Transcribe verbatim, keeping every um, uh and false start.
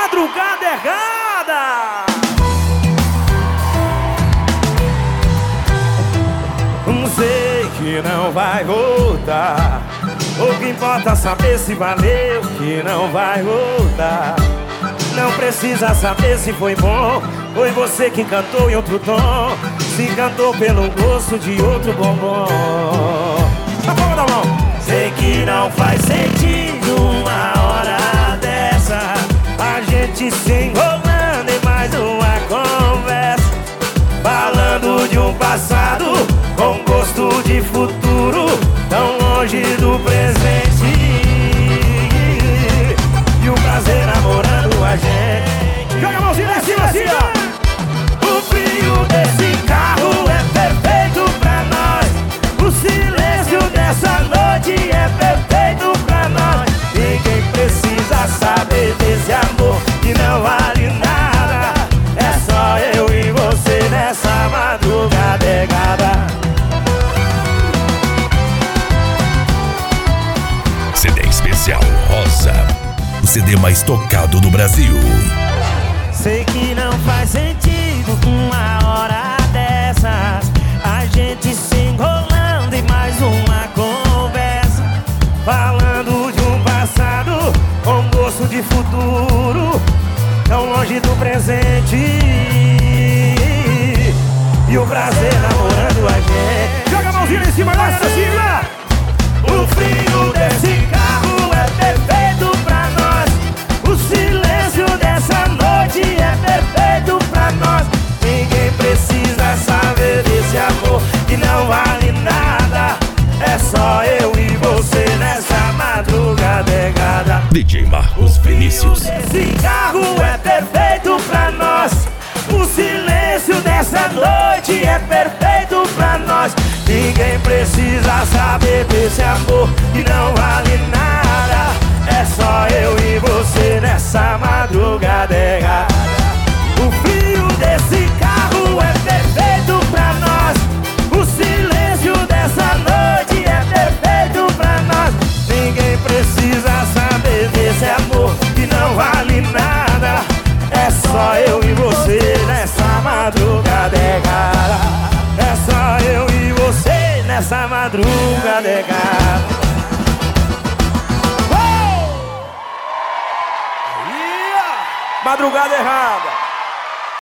Madrugada errada. Sei que não vai voltar. O que importa é saber se valeu, que não vai voltar. Não precisa saber se foi bom. Foi você que cantou em outro tom. Se cantou pelo gosto de outro bombom. A palma da mão. Sei que não faz sentido uma hora dessa a gente se enrolando em mais uma conversa, falando de um passado com gosto de futuro, tão longe do presente. E o prazer namorando a gente. Joga a mãozinha lá em cima, assim, ó. O frio desse carro é perfeito pra nós. O silêncio dessa noite é perfeito pra nós. Ninguém precisa saber desse amor que não vale nada. É só eu e você nessa madrugada errada. C D especial Rosa, o C D mais tocado do Brasil. Sei que não faz sentido uma hora dessas a gente se enrolando em mais uma conversa, falando de um passado com gosto de futuro, tão longe do presente. E o prazer namorando a gente. Joga a mãozinha em cima, vai, Cecília! O frio desse carro é perfeito pra nós. O silêncio dessa noite é perfeito pra nós. Ninguém precisa saber desse amor que não vale nada. É só eu e você nessa madrugada errada. D J Marcos Vinícius. Esse carro é perfeito pra nós. O silêncio dessa noite é perfeito pra nós. Ninguém precisa saber desse amor que não vale nada. É só eu e você nessa madrugada errada. O frio desse carro é perfeito pra nós. O silêncio dessa noite é perfeito pra nós. Ninguém precisa saber desse amor que não vale nada. É só eu e você nessa madrugada errada. É só eu e você nessa madrugada errada. Oh! Yeah! Madrugada errada.